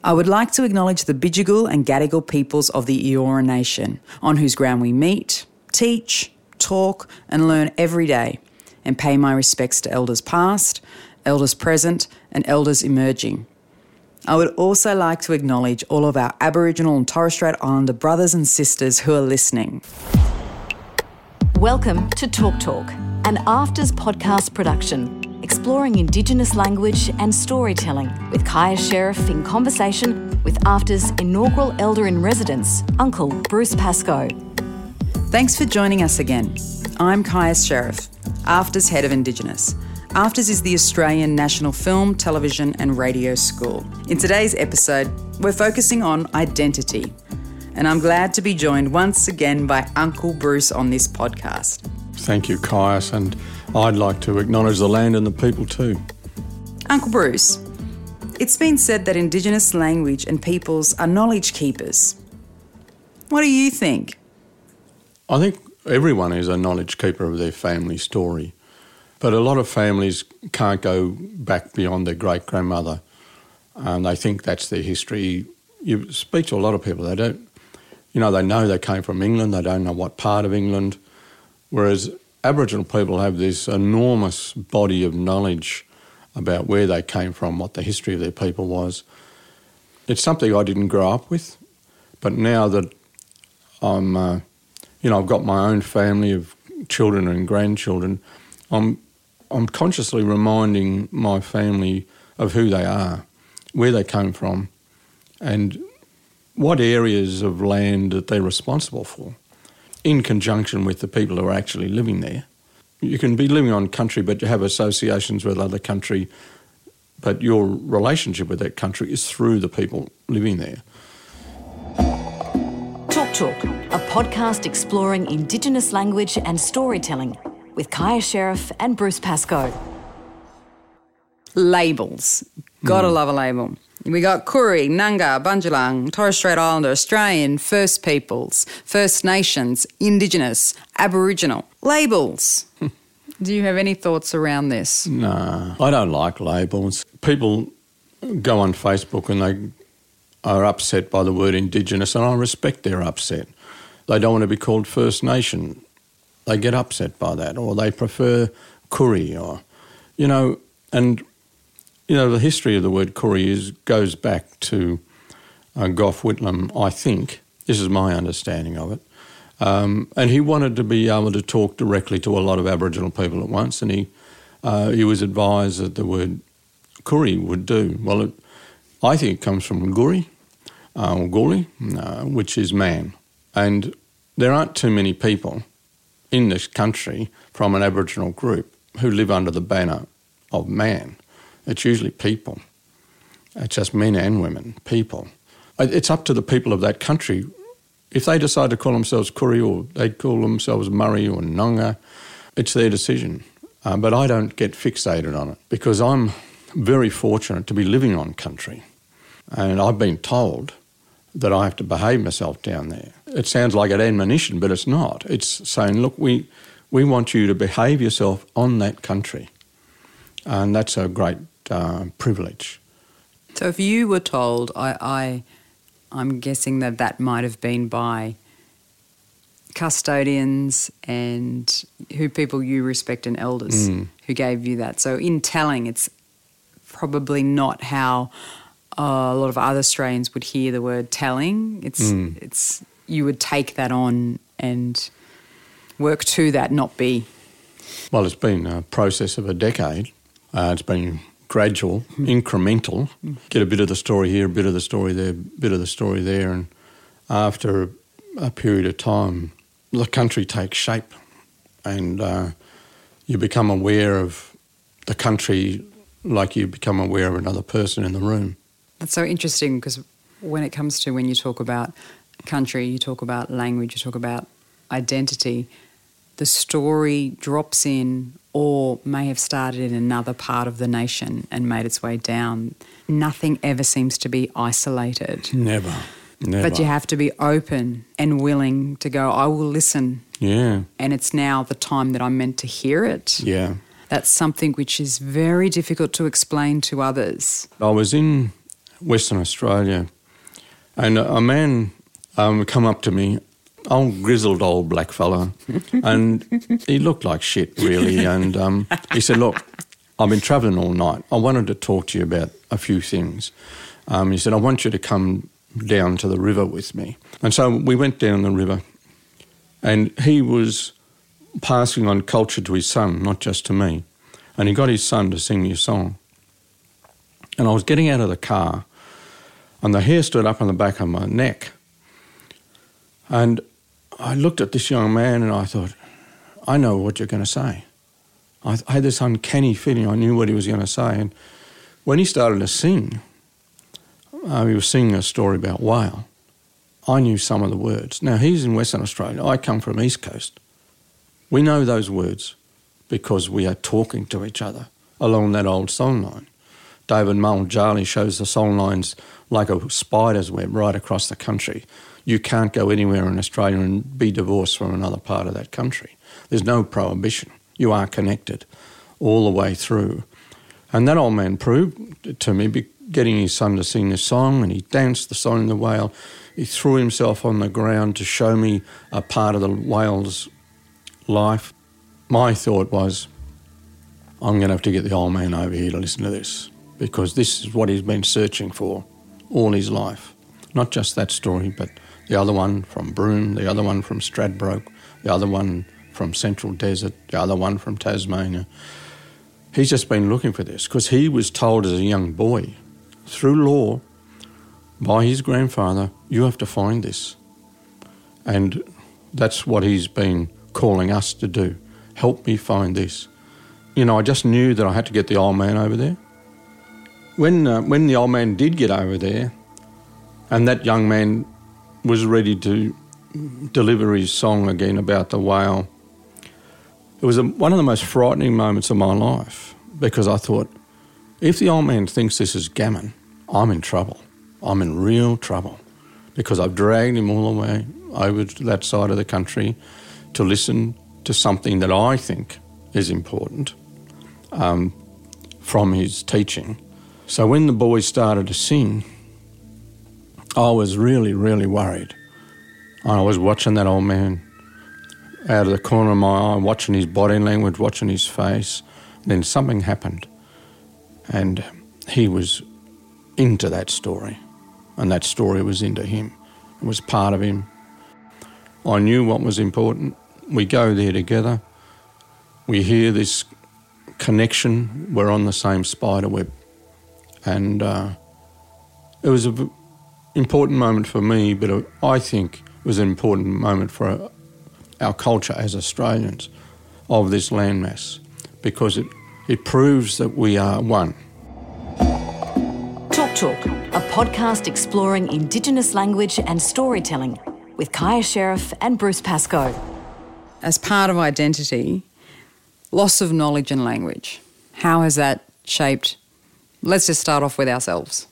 I would like to acknowledge the Bidjigal and Gadigal peoples of the Eora Nation, on whose ground we meet, teach, talk and learn every day, and pay my respects to elders past, elders present and elders emerging. I would also like to acknowledge all of our Aboriginal and Torres Strait Islander brothers and sisters who are listening. Welcome to Talk Talk, an Afters podcast production, exploring Indigenous language and storytelling with Kaya Sheriff in conversation with Afters' inaugural Elder-in-Residence, Uncle Bruce Pascoe. Thanks for joining us again. I'm Kaya Sheriff, Afters Head of Indigenous. Afters is the Australian National Film, Television and Radio School. In today's episode, we're focusing on identity. And I'm glad to be joined once again by Uncle Bruce on this podcast. Thank you, Caius, and I'd like to acknowledge the land and the people too. Uncle Bruce, it's been said that Indigenous language and peoples are knowledge keepers. What do you think? I think everyone is a knowledge keeper of their family story, but a lot of families can't go back beyond their great-grandmother. They think that's their history. You speak to a lot of people, they don't, they know they came from England, they don't know what part of England, whereas Aboriginal people have this enormous body of knowledge about where they came from, what the history of their people was. It's something I didn't grow up with, but now that I've got my own family of children and grandchildren, I'm consciously reminding my family of who they are, where they came from, and what areas of land that they're responsible for, in conjunction with the people who are actually living there. You can be living on country, but you have associations with other country, but your relationship with that country is through the people living there. Talk Talk, a podcast exploring Indigenous language and storytelling with Kaya Sheriff and Bruce Pascoe. Labels. Gotta love a label. We got Koori, Nunga, Bundjalung, Torres Strait Islander, Australian, First Peoples, First Nations, Indigenous, Aboriginal. Labels. Do you have any thoughts around this? No, I don't like labels. People go on Facebook and they are upset by the word Indigenous, and I respect their upset. They don't want to be called First Nation. They get upset by that, or they prefer Koori, the history of the word Koori goes back to Gough Whitlam, I think. This is my understanding of it. And he wanted to be able to talk directly to a lot of Aboriginal people at once, and he was advised that the word Koori would do. Well, I think it comes from Guri, or Guli, which is man. And there aren't too many people in this country from an Aboriginal group who live under the banner of man. It's usually people. It's just men and women, people. It's up to the people of that country. If they decide to call themselves Koori or they call themselves Murray or Nunga, it's their decision. But I don't get fixated on it because I'm very fortunate to be living on country. And I've been told that I have to behave myself down there. It sounds like an admonition, but it's not. It's saying, look, we want you to behave yourself on that country. And that's a great privilege. So if you were told, I'm guessing that might have been by custodians and people you respect and elders who gave you that. So in telling, it's probably not how a lot of other Australians would hear the word telling. It's you would take that on and work to that, not be. Well, it's been a process of a decade. It's been gradual, incremental. Get a bit of the story here, a bit of the story there, a bit of the story there, and after a period of time, the country takes shape and you become aware of the country like you become aware of another person in the room. That's so interesting because when you talk about country, you talk about language, you talk about identity, the story drops in or may have started in another part of the nation and made its way down. Nothing ever seems to be isolated. Never. But you have to be open and willing to go, I will listen. Yeah. And it's now the time that I'm meant to hear it. Yeah. That's something which is very difficult to explain to others. I was in Western Australia, and a man come up to me, grizzled old black fella, and he looked like shit, really, and he said, look, I've been travelling all night. I wanted to talk to you about a few things. He said, I want you to come down to the river with me. And so we went down the river, and he was passing on culture to his son, not just to me, and he got his son to sing me a song. And I was getting out of the car, and the hair stood up on the back of my neck. And I looked at this young man and I thought, I know what you're going to say. I had this uncanny feeling I knew what he was going to say. And when he started to sing, he was singing a story about whale. I knew some of the words. Now, he's in Western Australia. I come from East Coast. We know those words because we are talking to each other along that old song line. David Muljarli shows the song lines like a spider's web right across the country. You can't go anywhere in Australia and be divorced from another part of that country. There's no prohibition. You are connected all the way through. And that old man proved to me, getting his son to sing this song, and he danced the song in the whale. He threw himself on the ground to show me a part of the whale's life. My thought was, I'm going to have to get the old man over here to listen to this, because this is what he's been searching for all his life. Not just that story, but the other one from Broome, the other one from Stradbroke, the other one from Central Desert, the other one from Tasmania. He's just been looking for this because he was told as a young boy, through law, by his grandfather, you have to find this. And that's what he's been calling us to do. Help me find this. You know, I just knew that I had to get the old man over there. When the old man did get over there, and that young man was ready to deliver his song again about the whale, it was one of the most frightening moments of my life, because I thought, if the old man thinks this is gammon, I'm in trouble. I'm in real trouble, because I've dragged him all the way over to that side of the country to listen to something that I think is important from his teaching. So when the boys started to sing, I was really, really worried. I was watching that old man out of the corner of my eye, watching his body language, watching his face. Then something happened, and he was into that story, and that story was into him. It was part of him. I knew what was important. We go there together. We hear this connection. We're on the same spider web. And it was an important moment for me, but I think it was an important moment for our culture as Australians of this landmass, because it proves that we are one. Talk Talk, a podcast exploring Indigenous language and storytelling with Kaya Sheriff and Bruce Pascoe. As part of identity, loss of knowledge and language, how has that shaped? Let's just start off with ourselves.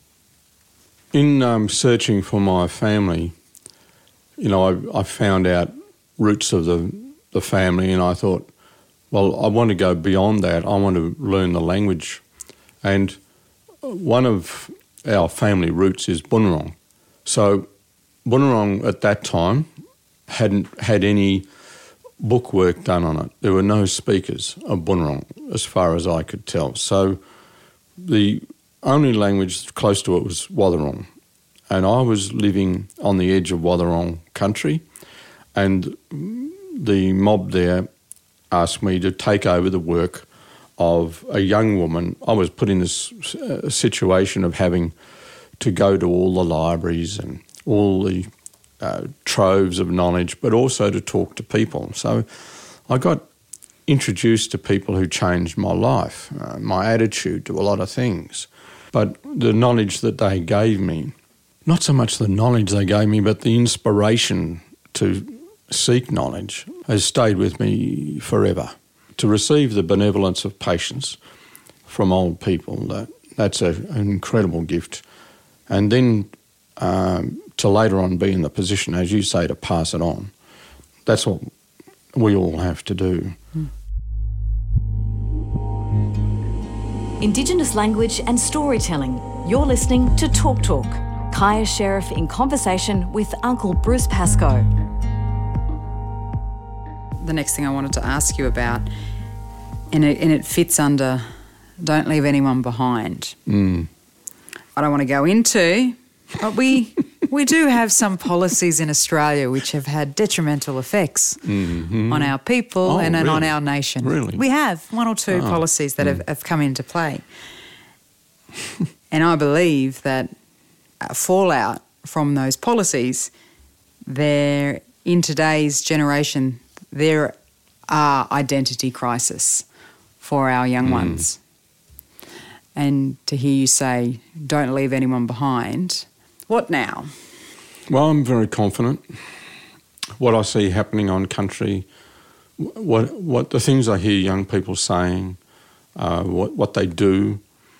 In searching for my family, you know, I found out roots of the family, and I thought, well, I want to go beyond that. I want to learn the language. And one of our family roots is Bunurong. So Bunurong at that time hadn't had any bookwork done on it. There were no speakers of Bunurong as far as I could tell. So the only language close to it was Wathaurong. And I was living on the edge of Wathaurong country, and the mob there asked me to take over the work of a young woman. I was put in this situation of having to go to all the libraries and all the troves of knowledge, but also to talk to people. So I got introduced to people who changed my life, my attitude to a lot of things. But the knowledge that they gave me, not so much the knowledge they gave me, but the inspiration to seek knowledge has stayed with me forever. To receive the benevolence of patience from old people, that's an incredible gift. And then to later on be in the position, as you say, to pass it on, that's what we all have to do. Indigenous language and storytelling You're listening to Talk Talk, Kaya Sheriff in conversation with Uncle Bruce Pascoe. The next thing I wanted to ask you about, and it fits under don't leave anyone behind. I don't want to go into, but we do have some policies in Australia which have had detrimental effects on our people and on our nation. Really? We have one or two policies that have come into play. And I believe that fallout from those policies, in today's generation, there are identity crises for our young ones. And to hear you say, don't leave anyone behind, what now? Well, I'm very confident. What I see happening on country, what the things I hear young people saying, what they do,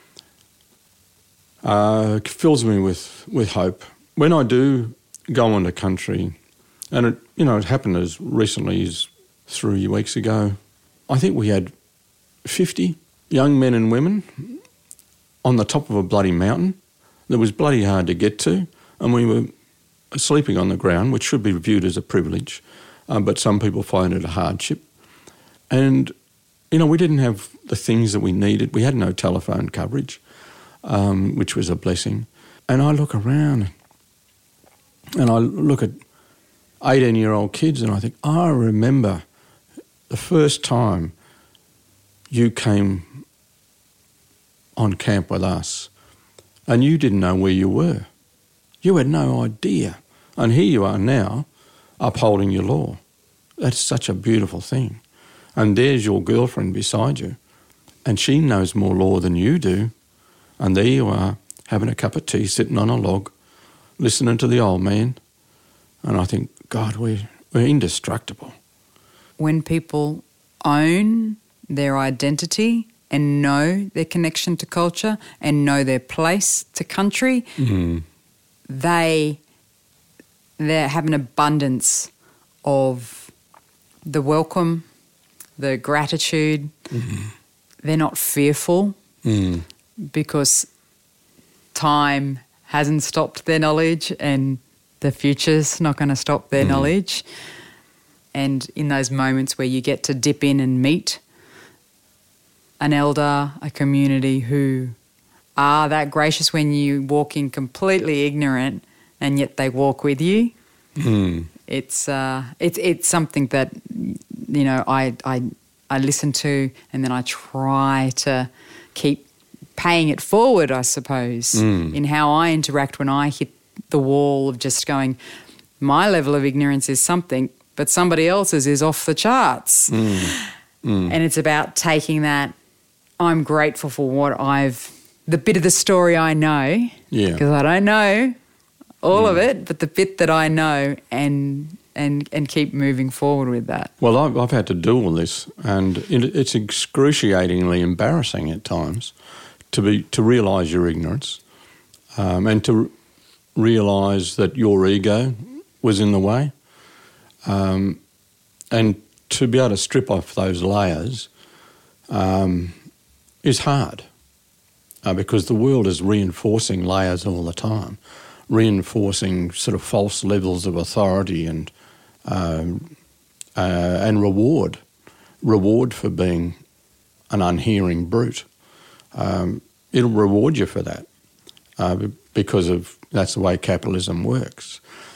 fills me with hope. When I do go into country, and it happened as recently as 3 weeks ago, I think we had 50 young men and women on the top of a bloody mountain that was bloody hard to get to, and we were sleeping on the ground, which should be viewed as a privilege, but some people find it a hardship. And, we didn't have the things that we needed. We had no telephone coverage, which was a blessing. And I look around and I look at 18-year-old kids and I think, I remember the first time you came on camp with us and you didn't know where you were. You had no idea. And here you are now upholding your law. That's such a beautiful thing. And there's your girlfriend beside you and she knows more law than you do. And there you are having a cup of tea, sitting on a log, listening to the old man. And I think, God, we're indestructible. When people own their identity and know their connection to culture and know their place to country, they have an abundance of the welcome, the gratitude. They're not fearful because time hasn't stopped their knowledge and the future's not going to stop their knowledge. And in those moments where you get to dip in and meet an elder, a community who are that gracious when you walk in completely ignorant and yet they walk with you, it's something that, I listen to and then I try to keep paying it forward, I suppose, in how I interact when I hit the wall of just going, my level of ignorance is something, but somebody else's is off the charts. And it's about taking that, I'm grateful for the bit of the story I know, because I don't know all of it, but the bit that I know and keep moving forward with that. Well, I've had to do all this and it's excruciatingly embarrassing at times to realise your ignorance and to realise that your ego was in the way and to be able to strip off those layers is hard because the world is reinforcing layers all the time, reinforcing sort of false levels of authority and reward for being an unhearing brute. It'll reward you for that because that's the way capitalism works.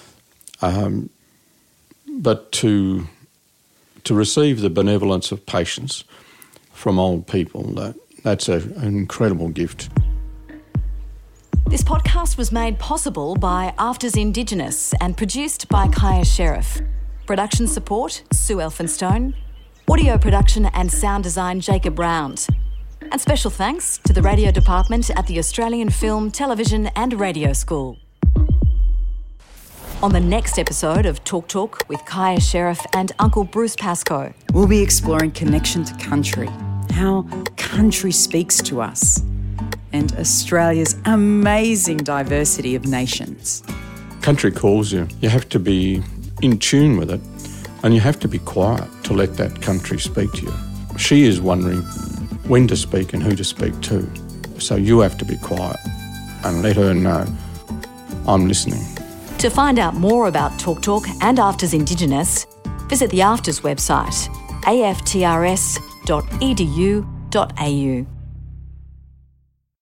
But to receive the benevolence of patience from old people, that's an incredible gift. This podcast was made possible by Afters Indigenous and produced by Kaya Sheriff. Production support, Sue Elphinstone. Audio production and sound design, Jacob Round. And special thanks to the radio department at the Australian Film, Television and Radio School. On the next episode of Talk Talk with Kaya Sheriff and Uncle Bruce Pascoe, we'll be exploring connection to country, how country speaks to us, and Australia's amazing diversity of nations. Country calls you. You have to be in tune with it, and you have to be quiet to let that country speak to you. She is wondering when to speak and who to speak to, so you have to be quiet and let her know I'm listening. To find out more about Talk Talk and AFTRS Indigenous, visit the AFTRS website, aftrs.edu.au.